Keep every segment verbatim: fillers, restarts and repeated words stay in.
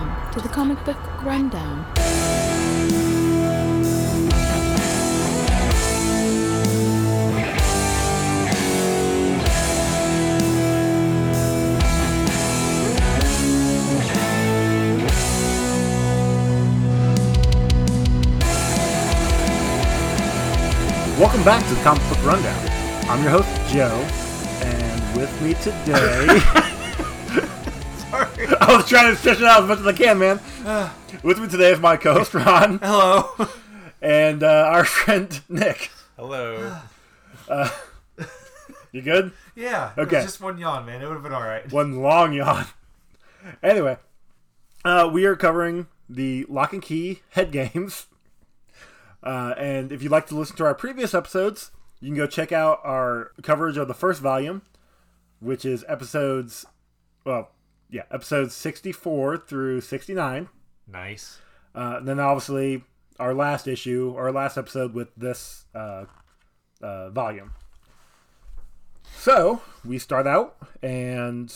Welcome to the Comic Book Rundown. Welcome back to the Comic Book Rundown. I'm your host, Joe, and with me today... Sorry. I was trying to stretch it out as much as I can, man. Uh, with me today is my co-host, Ron. Hello. And uh, our friend, Nick. Hello. Uh, you good? Yeah. Okay. It was just one yawn, man. It would have been alright. One long yawn. Anyway, uh, we are covering the Lock and Key head games. Uh, and if you'd like to listen to our previous episodes, you can go check out our coverage of the first volume, which is episodes, well, yeah, episodes sixty-four through sixty-nine. Nice. Uh, and then obviously our last issue, our last episode with this uh, uh, volume. So we start out, and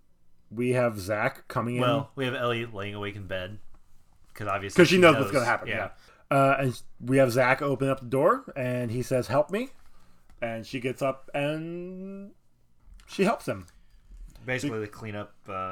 we have Zach coming in. Well, we have Ellie laying awake in bed. Because obviously Because she, she knows, knows what's going to happen, yeah. yeah. Uh, and we have Zach open up the door, and he says, "Help me." And she gets up, and she helps him. Basically, to clean up uh,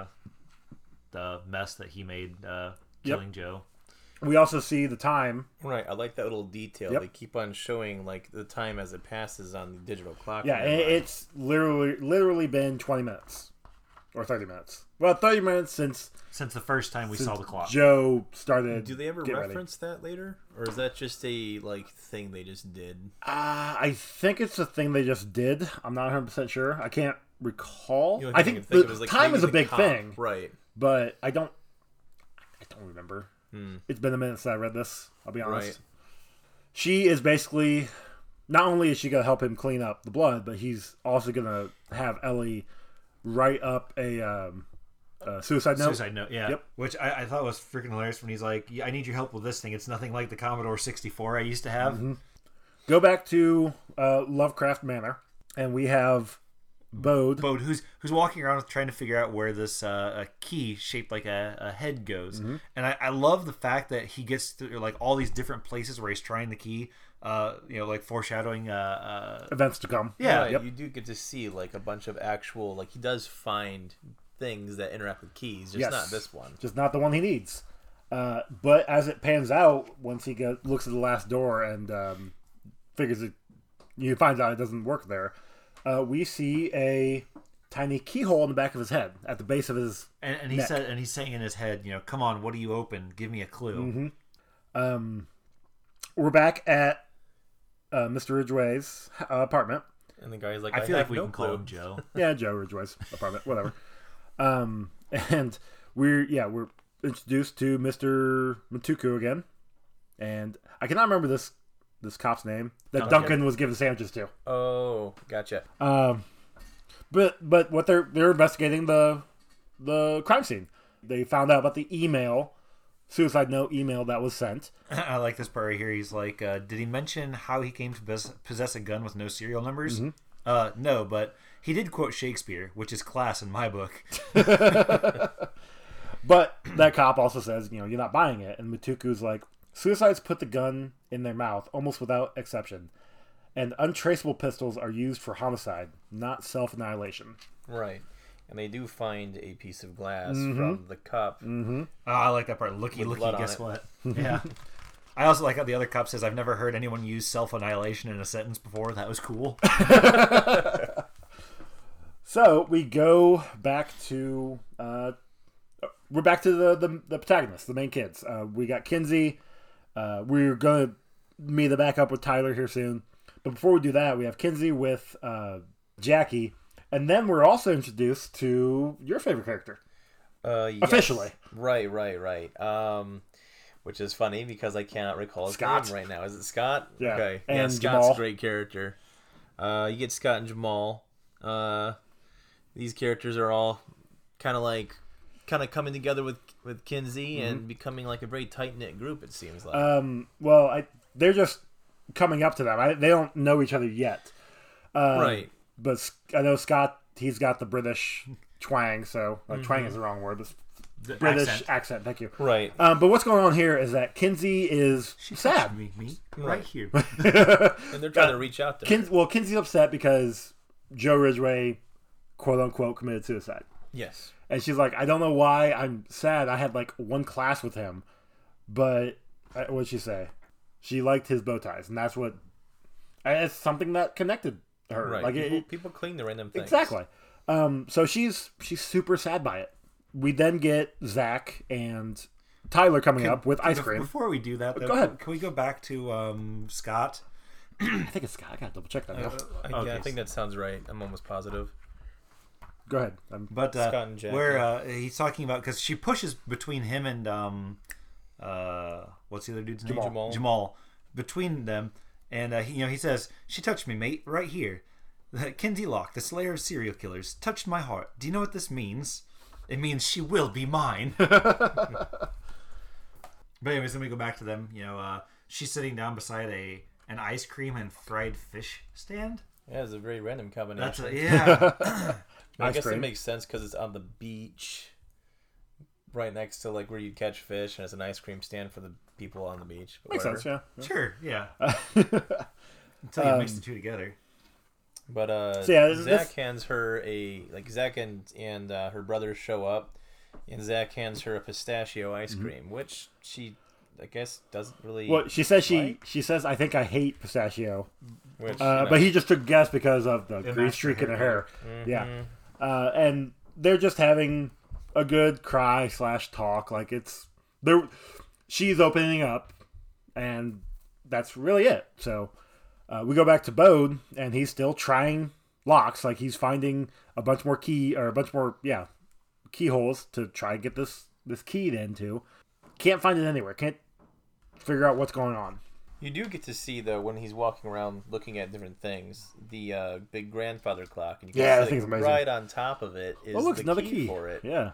the mess that he made uh, killing yep. Joe. We also see the time. Right, I like that little detail. Yep. They keep on showing like the time as it passes on the digital clock. Yeah, and it's literally literally been twenty minutes. Or thirty minutes. Well, thirty minutes since... Since the first time we saw the clock. Joe started... Do they ever reference ready. that later? Or is that just a like thing they just did? Uh, I think it's a thing they just did. I'm not one hundred percent sure. I can't recall. You know, I think, think the like time is a big cop. thing. Right. But I don't... I don't remember. Hmm. It's been a minute since I read this. I'll be honest. Right. She is basically... Not only is she going to help him clean up the blood, but he's also going to have Ellie... write up a um, uh, suicide note. Suicide note, yeah. Yep. Which I, I thought was freaking hilarious when he's like, I need your help with this thing. It's nothing like the Commodore sixty-four I used to have. Mm-hmm. Go back to uh, Lovecraft Manor, and we have Bode. Bode, who's who's walking around trying to figure out where this uh, a key shaped like a, a head goes. Mm-hmm. And I, I love the fact that he gets to like all these different places where he's trying the key. Uh, you know, like foreshadowing uh, uh, events to come. Yeah, yep. You do get to see like a bunch of actual, like he does find things that interact with keys, just yes. not this one, just not the one he needs. Uh, but as it pans out, once he go, looks at the last door and um, figures it, he finds out it doesn't work there. Uh, we see a tiny keyhole in the back of his head, at the base of his and, and he neck. said, and he's saying in his head, you know, come on, what do you open? Give me a clue. Mm-hmm. Um, we're back at. Uh, Mister Ridgway's uh, apartment, and the guy's like, "I, I feel like we no can clue. call him Joe." Yeah, Joe Ridgway's apartment, whatever. Um, and we're yeah we're introduced to Mister Matuku again, and I cannot remember this this cop's name that Duncan, Duncan was giving sandwiches to. Oh, gotcha. Um, but but what they're they're investigating the the crime scene. They found out about the email. Suicide note email that was sent. I like this part right here. He's like, uh, did he mention how he came to possess a gun with no serial numbers? Mm-hmm. Uh, no, but he did quote Shakespeare, which is class in my book. But that cop also says, you know, you're not buying it. And Matuku's like, suicides put the gun in their mouth almost without exception. And untraceable pistols are used for homicide, not self-annihilation. Right. And they do find a piece of glass mm-hmm. from the cup. Mm-hmm. Oh, I like that part. Looky, With looky, guess what? Yeah. I also like how the other cop says, I've never heard anyone use self-annihilation in a sentence before. That was cool. So, we go back to... Uh, we're back to the, the, the protagonists, the main kids. Uh, we got Kinsey. Uh, we're going to meet the back up with Tyler here soon. But before we do that, we have Kinsey with uh, Jackie. And then we're also introduced to your favorite character. Uh, yes. Officially. Right, right, right. Um, which is funny because I cannot recall his Scott. name right now. Is it Scott? Yeah. Okay. And yeah, Scott's Jamal. a great character. Uh, you get Scott and Jamal. Uh, these characters are all kind of like, kind of coming together with, with Kinsey mm-hmm. and becoming like a very tight-knit group, it seems like. Um, well, I, they're just coming up to them. I, they don't know each other yet. Uh, right. But I know Scott, he's got the British twang, so uh, mm-hmm. twang is the wrong word, but The British accent. accent. Thank you. Right. Um, but what's going on here is that Kinsey is She sad. touched me, me right here. And they're trying to reach out to her. Kin- well, Kinsey's upset because Joe Ridgway, quote unquote, committed suicide. Yes. And she's like, I don't know why I'm sad. I had like one class with him. But uh, what'd she say? She liked his bow ties. And that's what. And it's something that connected her. Right. Like people, it, people cling to random things. exactly. Um, so she's she's super sad by it. We then get Zach and Tyler coming up with ice Bef- cream. Before we do that, though, Go ahead. Can we go back to um, Scott? I think it's Scott. I gotta double check that now. I, Okay. Yeah, I think that sounds right. I'm almost positive. Go ahead. I'm, But uh, Scott and Jackie. where uh, he's talking about because she pushes between him and um, uh, what's the other dude's name? Jamal. Jamal. Between them, and uh, he, you know, he says, "She touched me, mate, right here." Kinsey Locke, the slayer of serial killers, touched my heart. Do you know what this means? It means she will be mine. But anyways, then we go back to them. You know, uh, she's sitting down beside a an ice cream and fried fish stand. Yeah, it's a very random combination. That's a, yeah. I Ice guess cream. it makes sense because it's on the beach, right next to like where you catch fish, and it's an ice cream stand for the people on the beach. But makes whatever. sense, yeah. Sure, yeah. Until you mix the two together. But uh, So, yeah, Zach this- hands her a like Zach and and uh, her brothers show up, and Zach hands her a pistachio ice cream, which she I guess doesn't really. Well, she says she like, she says I think I hate pistachio, which, uh, you know, but he just took a guess because of the It green matched streak her in her hair hair. Yeah, uh, and they're just having a good cry slash talk. Like it's they're she's opening up, and that's really it. So uh, we go back to Bode, and he's still trying locks. Like he's finding a bunch more key or a bunch more yeah keyholes to try and get this this keyed into. Can't find it anywhere. Can't figure out what's going on. You do get to see though when he's walking around looking at different things, the uh, big grandfather clock, and you can Yeah, that see thing's like, amazing. right on top of it is Oh, look, the another key, key for it, Yeah.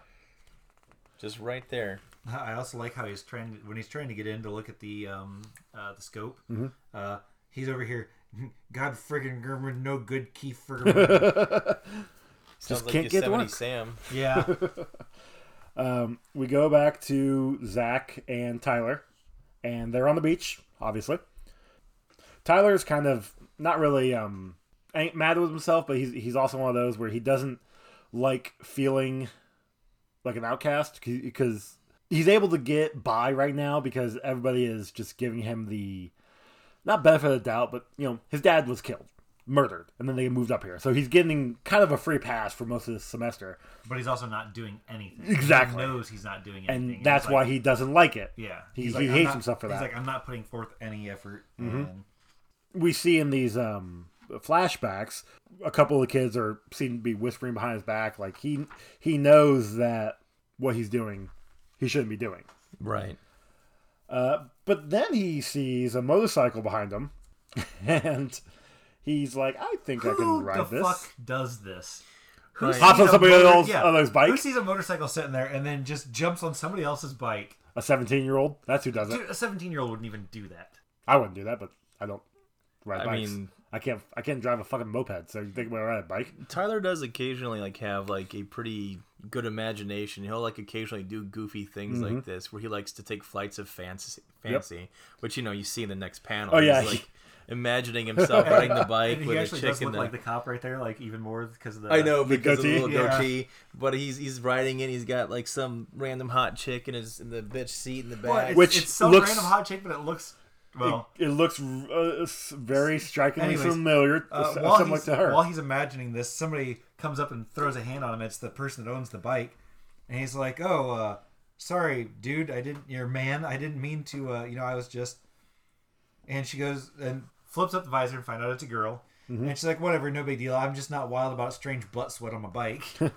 just right there. I also like how he's trying to, when he's trying to get in to look at the um uh, the scope. Mm-hmm. Uh, he's over here. God friggin' German, no good key friggin'. Sounds like can't get to Yosemite work. Sam. Yeah. Um, we go back to Zach and Tyler, and they're on the beach, obviously. Tyler's kind of not really um, ain't mad with himself, but he's he's also one of those where he doesn't like feeling like an outcast because he's able to get by right now because everybody is just giving him the not benefit of the doubt, but you know his dad was killed, murdered, and then they moved up here, so he's getting kind of a free pass for most of this semester. But he's also not doing anything. Exactly. He knows he's not doing anything. And that's He's why like- he doesn't like it. Yeah. He- He's he I'm hates not- himself for He's that. like, I'm not putting forth any effort. Mm-hmm. And We see in these um, flashbacks, a couple of the kids are seem to be whispering behind his back, like he he knows that what he's doing, he shouldn't be doing. Right. Uh, but then he sees a motorcycle behind him, and he's like, "I think I can who ride the this." fuck does this? Who Right. sees Hops on a somebody motor- else yeah. on those Who bikes. sees a motorcycle sitting there and then just jumps on somebody else's bike? A seventeen-year-old. That's who does it. Dude, a seventeen-year-old wouldn't even do that. I wouldn't do that, but I don't ride I bikes. mean- I can't. I can't drive a fucking moped. So you think I'm gonna ride a bike? Tyler does occasionally like have like a pretty good imagination. He'll like occasionally do goofy things Mm-hmm. like this, where he likes to take flights of fantasy, fancy, which you know you see in the next panel. Oh, yeah. He's, like imagining himself riding the bike And he with a actually chick does in look the. like the cop right there, like even more because of the. I know because of the goatee? little Yeah. goatee, but he's he's riding it. He's got like some random hot chick in his in the bitch seat in the Well, back. it's, Which it's some looks- random hot chick, but it looks well. It, it looks uh, very strikingly Anyways, familiar, Uh, uh, while, similar he's, to her. while he's imagining this, somebody comes up and throws a hand on him. It's the person that owns the bike, and he's like, "Oh, uh, sorry, dude. I didn't. You're a man. I didn't mean to. Uh, you know, I was just." And she goes and flips up the visor and find out it's a girl. Mm-hmm. And she's like, "Whatever, no big deal. I'm just not wild about strange butt sweat on my bike."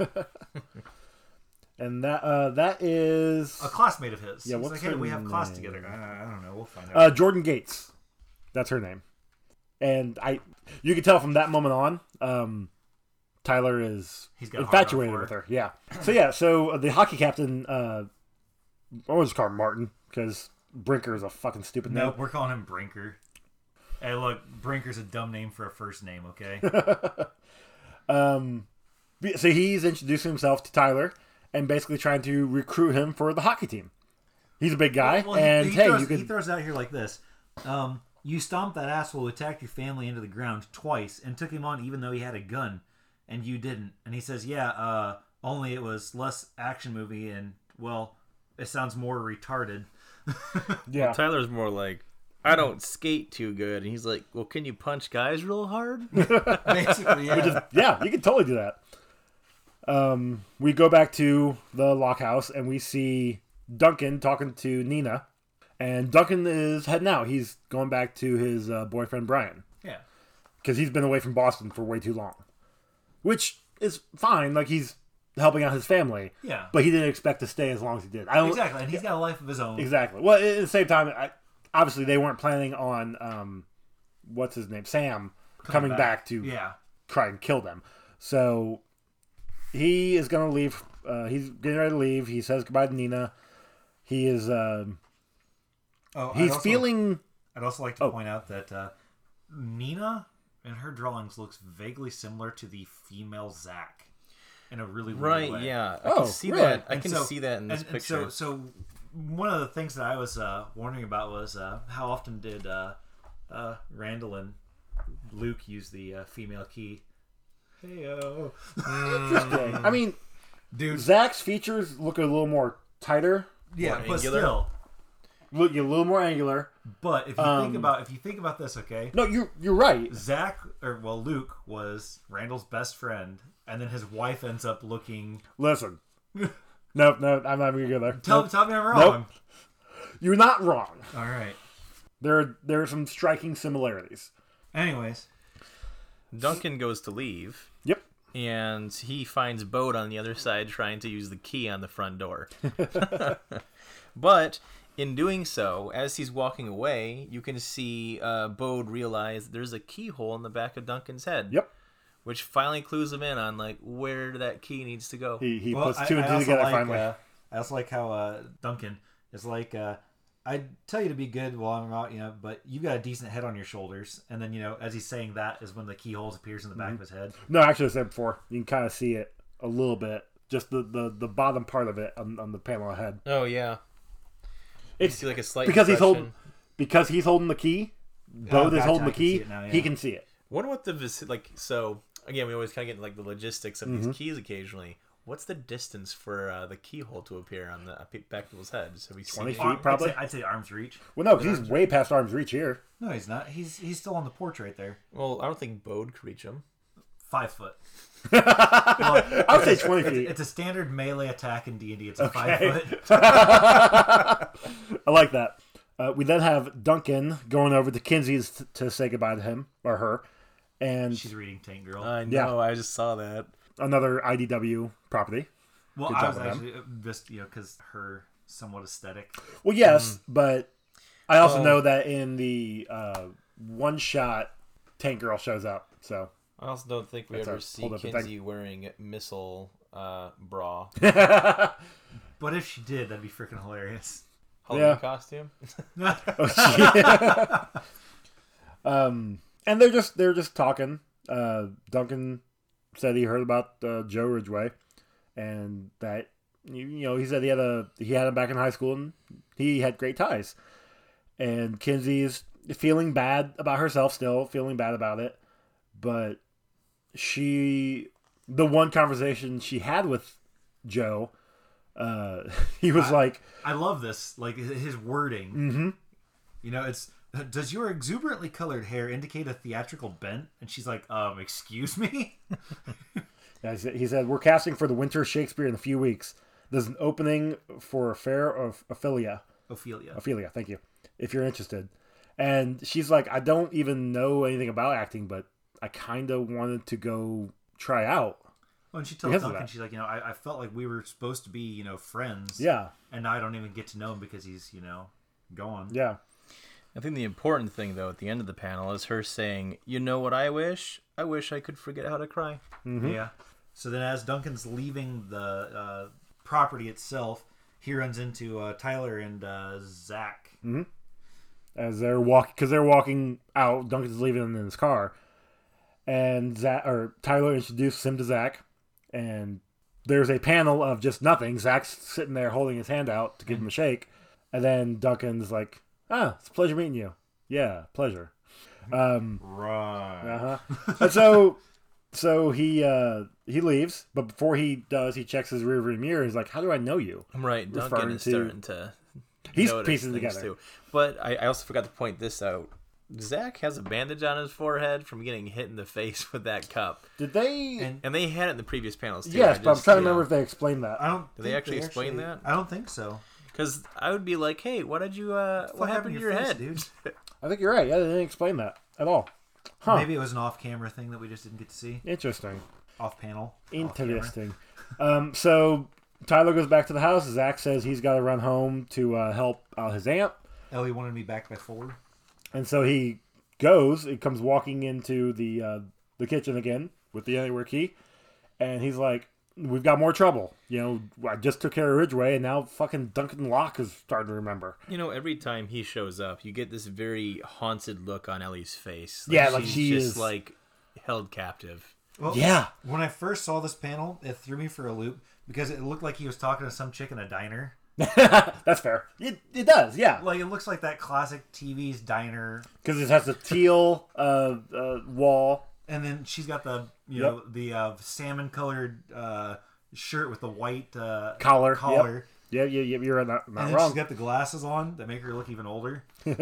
And that uh, that is A classmate of his. Yeah, He's what's like, "Hey, her we have class name? together." I, I don't know. We'll find out. uh, Jordan Gates. That's her name. And I, you can tell from that moment on, um, Tyler is He's got a hard on infatuated for with her. her. Yeah. So yeah. So uh, the hockey captain, uh, I always call him Martin because Brinker is a fucking stupid name. Nope, we're calling him Brinker. Hey, look, Brinker's a dumb name for a first name. Okay. Um, so he's introducing himself to Tyler, and basically trying to recruit him for the hockey team. He's a big guy, Well, he- and he hey, throws, you could. he throws it out here like this. Um, you stomped that asshole who attacked your family into the ground twice and took him on even though he had a gun, and you didn't. And he says, yeah, uh, only it was less action movie, and, well, it sounds more retarded. Yeah, Tyler's more like, I don't skate too good. And he's like, well, can you punch guys real hard? Basically, yeah. yeah, you can totally do that. Um, we go back to the lockhouse and we see Duncan talking to Nina, and Duncan is heading out. He's going back to his uh, boyfriend Brian Yeah. because he's been away from Boston for way too long, which is fine. Like he's helping out his family, Yeah. but he didn't expect to stay as long as he did. I don't Exactly, and he's got a life of his own. exactly. Well, at the same time, I, obviously they weren't planning on um, what's his name, Sam, coming, back. back. to Yeah. try and kill them. So he is going to leave. Uh, he's getting ready to leave. He says goodbye to Nina. He is. Um, Oh, I'd he's also- feeling. I'd also like to Oh. point out that uh, Nina, in her drawings, looks vaguely similar to the female Zack in a really weird Right, way. yeah. I Oh, can see really? that. I And can so- see that in this and, and picture. so, so one of the things that I was uh, wondering about was uh, how often did uh, uh, Randall and Luke use the uh, female key? Heyo, I mean, dude. Zach's features look a little more tighter, Yeah, More but angular? still. look a little more angular. But if you Um, think about if you think about this, okay, No, you're you're right. Zach or well, Luke was Randall's best friend, and then his wife ends up looking. Listen, no, no, I'm not gonna go there. Tell, Nope. tell me I'm wrong. Nope. You're not wrong. All right. There, there are some striking similarities. Anyways, Duncan goes to leave, Yep. and he finds Bode on the other side trying to use the key on the front door. But in doing so, as he's walking away, you can see uh, Bode realize there's a keyhole in the back of Duncan's head. Yep. Which finally clues him in on like where that key needs to go. He he well, puts I, two and I two also together like, finally. Uh, I also like how uh, Duncan is like, uh, I tell you to be good while I'm out, you know, but you got a decent head on your shoulders. And then, you know, as he's saying that is when the keyhole appears in the back Mm-hmm. of his head. No, actually, I said before. You can kind of see it a little bit, just the, the, the bottom part of it on, on the panel ahead. Oh yeah, you It's see like a slight because he's impression. holding because he's holding the key. Bode is gotcha, holding I the can see key. it now, yeah. He can see it. Wonder what the vici- like. So again, we always kind of get into, like the logistics of Mm-hmm. these keys occasionally. What's the distance for uh, the keyhole to appear on the back of people's heads? Have we seen twenty it? feet. Arm- probably. I'd say, I'd say arm's reach. Well, no, because he's way past arm's reach here. No, he's not. He's he's still on the porch right there. Well, I don't think Bode could reach him. Five foot. I would say twenty It's, feet. it's a standard melee attack in D and D. It's a Okay. five foot. I like that. Uh, we then have Duncan going over to Kinsey's t- to say goodbye to him or her, and She's reading Tank Girl. I know. Yeah. I just saw that. another I D W property. well, good I job was with them. actually uh, just you know because her somewhat aesthetic. Well, yes, but I also Oh. know that in the uh, one shot, Tank Girl shows up. So I also don't think we That's ever a see whole different Kinsey wearing missile uh, bra. But if she did, that'd be freaking hilarious. Halloween Yeah. costume. um, and they're just they're just talking. Uh, Duncan said he heard about uh, Joe Ridgway, and that you, you know he said he had a he had him back in high school and he had great ties. And Kinsey's feeling bad about herself still, feeling bad about it, but she the one conversation she had with Joe, uh, he was I- like, I love this, like his wording. mm-hmm. You know, it's does your exuberantly colored hair indicate a theatrical bent? And she's like, um, excuse me. Yeah, he said- he said, we're casting for the Winter Shakespeare in a few weeks. There's an opening for a fair of Ophelia. Ophelia. Ophelia, thank you. If you're interested. And she's like, I don't even know anything about acting, but I kind of wanted to go try out. When she tells Because of Duncan, that. she's like, you know, I, I felt like we were supposed to be, you know, friends. Yeah, And now I don't even get to know him because he's, you know, gone. yeah. I think the important thing, though, at the end of the panel is her saying, "You know what I wish? I wish I could forget how to cry." Mm-hmm. Yeah. So then, as Duncan's leaving the uh, property itself, he runs into uh, Tyler and uh, Zach. As they're walking, because they're walking out, Duncan's leaving him in his car. And Zach, or Tyler introduces him to Zach. And there's a panel of just nothing. Zach's sitting there holding his hand out to give him a shake. And then Duncan's like, ah, it's a pleasure meeting you. Yeah, pleasure. Um, Right. uh-huh. And so so he uh, he leaves, but before he does, he checks his rearview mirror. He's like, how do I know you? Right, Duncan Referring is to- starting to. He's notice piecing things together. Too. But I, I also forgot to point this out. Zach has a bandage on his forehead from getting hit in the face with that cup, Did they... And and they had it in the previous panels too. yes, I but I'm just, trying to you know, remember if they explained that. I don't. Did they think actually explain that? I don't think so. Because I would be like, hey, what did you? Uh, what, What happened to your, face, head, dude? I think you're right. Yeah, they didn't explain that at all. Huh. Maybe it was an off-camera thing that we just didn't get to see. Interesting. Off-panel. Interesting. Um, so Tyler goes back to the house. Zach says he's got to run home to uh, help out his aunt. Ellie wanted me back by four. And so he goes. He comes walking into the uh, the kitchen again with the anywhere key. And he's like, we've got more trouble. You know, I just took care of Ridgeway, and now fucking Duncan Locke is starting to remember. You know, every time he shows up, you get this very haunted look on Ellie's face. Yeah, like she's she just is- like held captive. Well, Yeah. When I first saw this panel, it threw me for a loop because it looked like he was talking to some chick in a diner. That's fair. It, it does, yeah. Like, it looks like that classic T V's diner. Because it has the teal uh, uh, wall. And then she's got the, you Yep. know, the uh, salmon-colored uh, shirt with the white uh, Collar. Yep. collar. Yeah, yeah, yeah, you're not, And not then wrong. she's got the glasses on that make her look even older.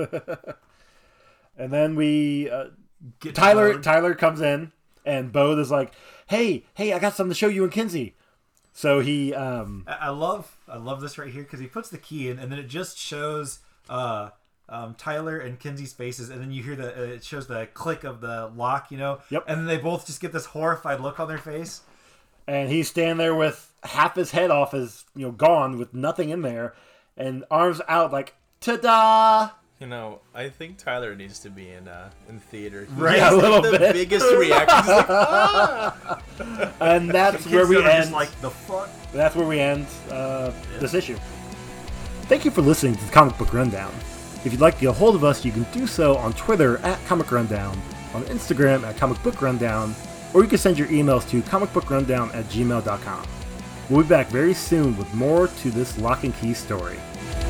And then we uh, Get Tyler Bode. Tyler comes in, and Bode is like, "Hey, hey, I got something to show you and Kinsey." So he, um, I I love I love this right here because he puts the key in and then it just shows uh, um, Tyler and Kinsey's faces and then you hear the uh, it shows the click of the lock, you know. Yep. And then they both just get this horrified look on their face. and he's standing there with half his head off, his you know gone, with nothing in there, and arms out like ta-da. You know, I think Tyler needs to be in uh, in theater. He Right, has, a like, little the bit. biggest reaction. He's like, "Ah!" And that's The where kids we that are end. just like the fuck. That's where we end uh, this issue. Thank you for listening to the Comic Book Rundown. If you'd like to get a hold of us, you can do so on Twitter at Comic Rundown, on Instagram at Comic Book Rundown, or you can send your emails to comicbookrundown at gmail dot com. We'll be back very soon with more to this Lock and Key story.